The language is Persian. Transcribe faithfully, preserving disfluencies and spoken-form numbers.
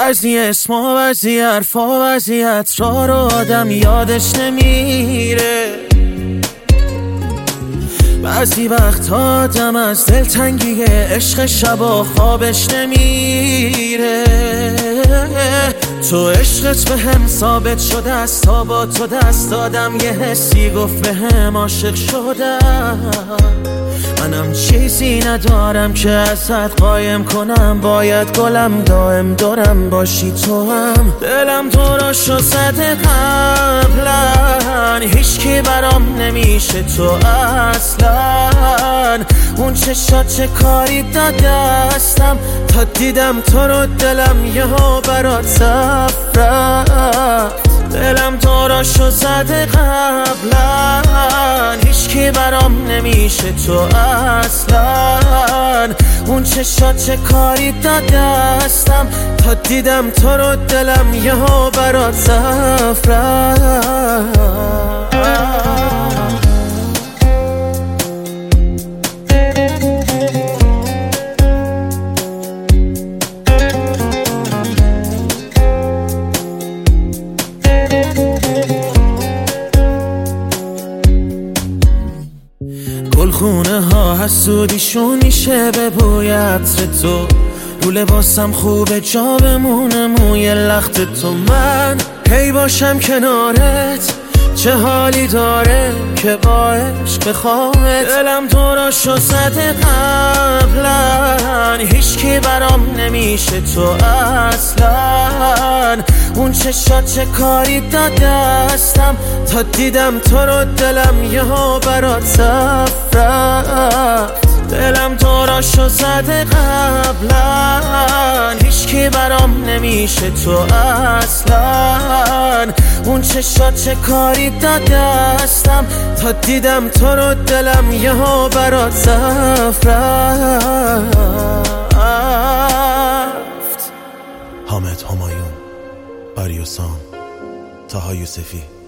بعضی اسما بعضی حرفا بعضی عطرا رو آدم یادش نمیره. بعضی وقت آدم از دلتنگی عشق شبا خوابش نمیره. تو عشقت به هم ثابت شده است، تا با تو دست دادم یه حسی گفت به هم عاشق شدم. منم چیزی ندارم که ازت قایم کنم، باید گلم دائم دورم باشی تو هم. دلم تو را شو زده قبلا، هیچ کی برام نمیشه تو اصلا. اون چشات چه کاری دادستم، تا دیدم تو رو دلم یهو برات صف رفت. دلم تو را شو زده قبلا، هیچ کی برام نمیشه تو اصلا. اون چشات چه کاری دادستم، تا دیدم تو رو دلم یهو برات صف رفت. گلخونه ها حسودیشون میشه به بوی عطر تو، رو لباسم خوبه جا بمونه موی لخت تو. من هی باشم کنارت چه حالی داره که با عشق بخوامت. دلم تو را شو زده قبلا، هیچ کی برام نمیشه تو اصلا. اون چشات چه کاری دادستم، تا دیدم تو رو دلم یهو برات صف رفت. دلم تو را شو زده قبلا، هیچ کی برام نمیشه تو اصلا. اون چشات چه کاری دادستم، تا دیدم تو رو دلم یهو برات صف رفت. حامد همایون، آریوسام، طاها یوسفی.